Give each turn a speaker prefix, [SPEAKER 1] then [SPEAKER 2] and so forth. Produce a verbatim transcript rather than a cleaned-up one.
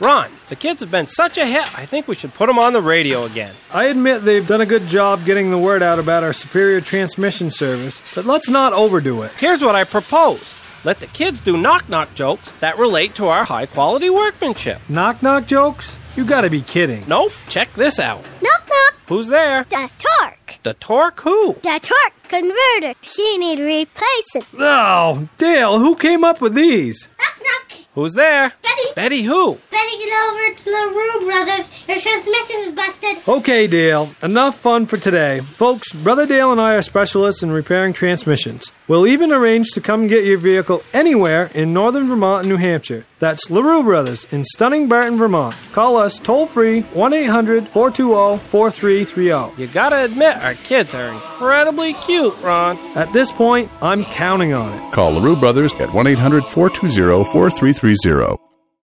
[SPEAKER 1] Ron, the kids have been such a hit, I think we should put them on the radio again.
[SPEAKER 2] I admit they've done a good job getting the word out about our superior transmission service, but let's not overdo it.
[SPEAKER 1] Here's what I propose. Let the kids do knock-knock jokes that relate to our high-quality workmanship.
[SPEAKER 2] Knock-knock jokes? You gotta be kidding.
[SPEAKER 1] Nope. Check this out.
[SPEAKER 3] Knock-knock.
[SPEAKER 1] Who's there?
[SPEAKER 3] The torque.
[SPEAKER 1] The torque who?
[SPEAKER 3] The torque converter. She need replacing.
[SPEAKER 2] Oh, Dale, who came up with these?
[SPEAKER 3] Knock-knock.
[SPEAKER 1] Who's there?
[SPEAKER 3] Betty.
[SPEAKER 1] Betty who?
[SPEAKER 3] Betty, get over to the room, brothers. Your transmission's busted.
[SPEAKER 2] Okay, Dale, enough fun for today. Folks, Brother Dale and I are specialists in repairing transmissions. We'll even arrange to come get your vehicle anywhere in northern Vermont and New Hampshire. That's LaRue Brothers in stunning Barton, Vermont. Call us toll-free one eight hundred four two zero four three three zero.
[SPEAKER 1] You gotta admit, our kids are incredibly cute, Ron.
[SPEAKER 2] At this point, I'm counting on it.
[SPEAKER 4] Call LaRue Brothers at one eight hundred four two zero four three three zero.